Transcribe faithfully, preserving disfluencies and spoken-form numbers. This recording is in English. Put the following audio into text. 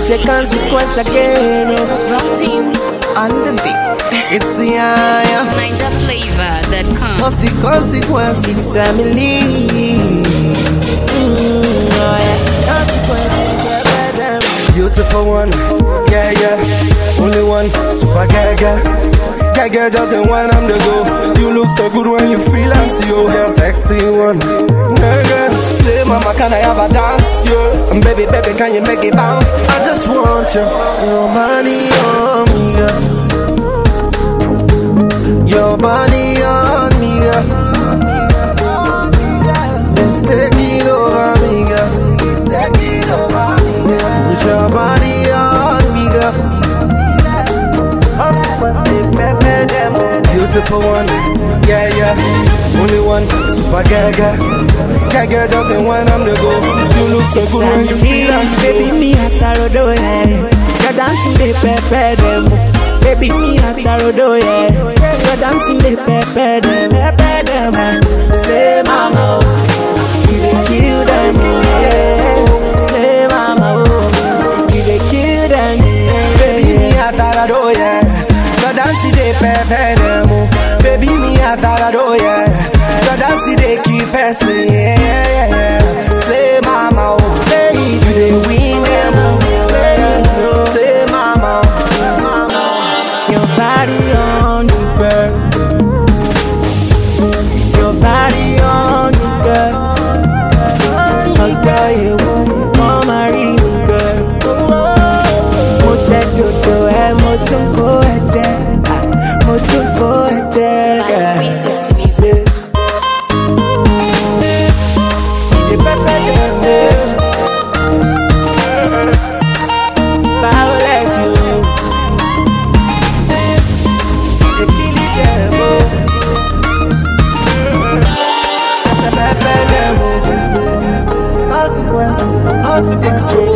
the consequence again. Wrong teams on the beat. It's the eye. Niger flavor that comes. What's the consequence? It's family. Mm, oh yeah. Consequence. Beautiful one. Yeah, yeah. Only one. Super gaga. Gaga just the one I'm the go. You look so good when you freelance, yo. Yeah. Sexy one. Gaga. Slay mama, can I have a dance, yo? And baby, baby, can you make it bounce? I just want you. Your money on me, yeah. Your body on me, girl. It's taking over me, girl. It's taking over me, girl. It's your body on me, girl. Beautiful one, yeah, yeah. Only one, super gaga. Gaga just the one I'm the go. You look so good when you feel and baby, me at the road, yeah. You're dancing, they prepare them. Baby, me at the road, yeah. You're dancing, they prepare them, prepare them, man. Say, mama, oh, you dey kill them, yeah. Say, mama, oh, you dey kill them, yeah. Baby, me at the road, yeah. You're dancing, they prepare them, oh. Baby, me at the road, yeah. You're dancing, they keep passing, yeah, yeah, yeah. Say, mama, oh, you dey win them, oh. Say, mama, oh. Your body on the girl. Your body on the girl. Oh girl, you want marry me, girl. Mo te dodo e mo tun ko eje, mo tun ko eje. three sixty music. The pepper dem. Violet you. Consequences, consequences.